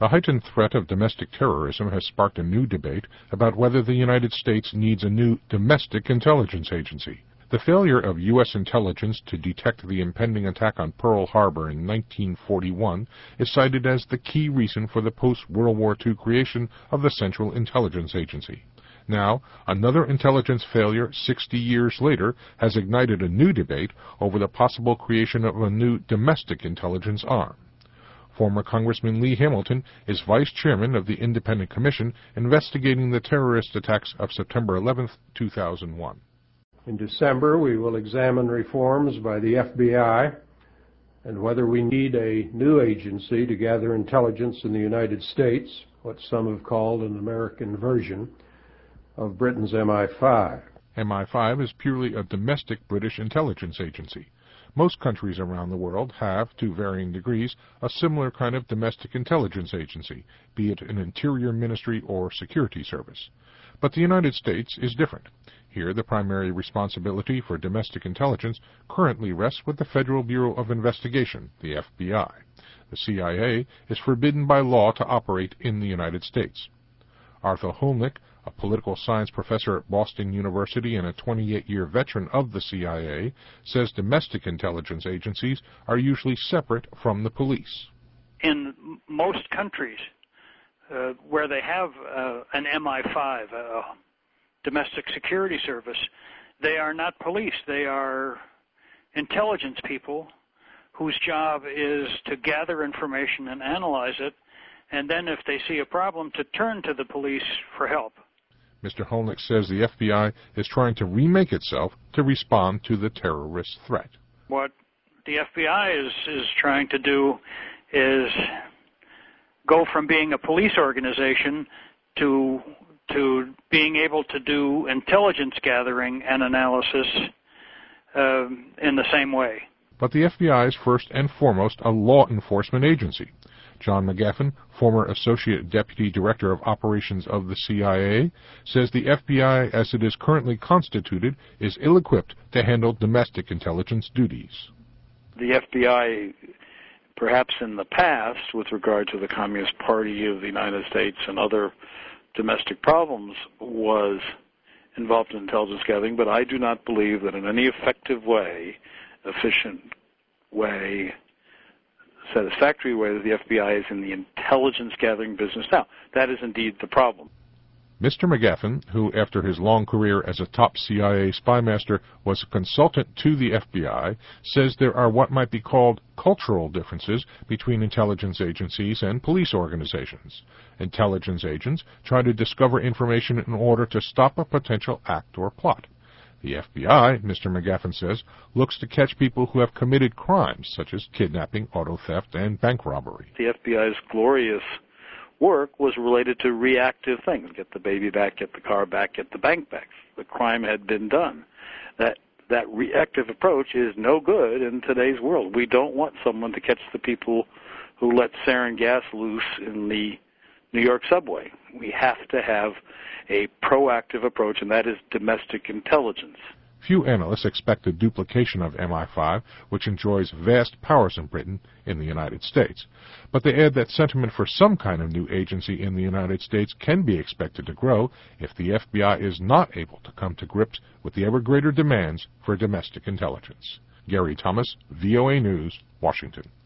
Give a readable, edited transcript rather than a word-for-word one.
The heightened threat of domestic terrorism has sparked a new debate about whether the United States needs a new domestic intelligence agency. The failure of U.S. intelligence to detect the impending attack on Pearl Harbor in 1941 is cited as the key reason for the post-World War II creation of the Central Intelligence Agency. Now, another intelligence failure 60 years later has ignited a new debate over the possible creation of a new domestic intelligence arm. Former Congressman Lee Hamilton is vice chairman of the Independent Commission investigating the terrorist attacks of September 11, 2001. In December, we will examine reforms by the FBI and whether we need a new agency to gather intelligence in the United States, what some have called an American version of Britain's MI5. MI5 is purely a domestic British intelligence agency. Most countries around the world have, to varying degrees, a similar kind of domestic intelligence agency, be it an interior ministry or security service. But the United States is different. Here, the primary responsibility for domestic intelligence currently rests with the Federal Bureau of Investigation, the FBI. The CIA is forbidden by law to operate in the United States. Arthur Holnick, a political science professor at Boston University and a 28-year veteran of the CIA, says domestic intelligence agencies are usually separate from the police. In most countries where they have an MI5, a domestic security service, they are not police. They are intelligence people whose job is to gather information and analyze it, and then if they see a problem, to turn to the police for help. Mr. Holnick says the FBI is trying to remake itself to respond to the terrorist threat. What the FBI is trying to do is go from being a police organization to being able to do intelligence gathering and analysis in the same way. But the FBI is first and foremost a law enforcement agency. John McGaffin, former Associate Deputy Director of Operations of the CIA, says the FBI, as it is currently constituted, is ill-equipped to handle domestic intelligence duties. The FBI, perhaps in the past, with regard to the Communist Party of the United States and other domestic problems, was involved in intelligence gathering, but I do not believe that in any effective way, efficient way, satisfactory way, that the FBI is in the intelligence gathering business now. That is indeed the problem. Mr. McGaffin, who after his long career as a top CIA spy master was a consultant to the FBI, says there are what might be called cultural differences between intelligence agencies and police organizations. Intelligence agents try to discover information in order to stop a potential act or plot. The FBI, Mr. McGaffin says, looks to catch people who have committed crimes such as kidnapping, auto theft, and bank robbery. The FBI's glorious work was related to reactive things. Get the baby back, get the car back, get the bank back. The crime had been done. That reactive approach is no good in today's world. We don't want someone to catch the people who let sarin gas loose in the New York subway. We have to have a proactive approach, and that is domestic intelligence. Few analysts expect a duplication of MI5, which enjoys vast powers in Britain, in the United States. But they add that sentiment for some kind of new agency in the United States can be expected to grow if the FBI is not able to come to grips with the ever greater demands for domestic intelligence. Gary Thomas, VOA News, Washington.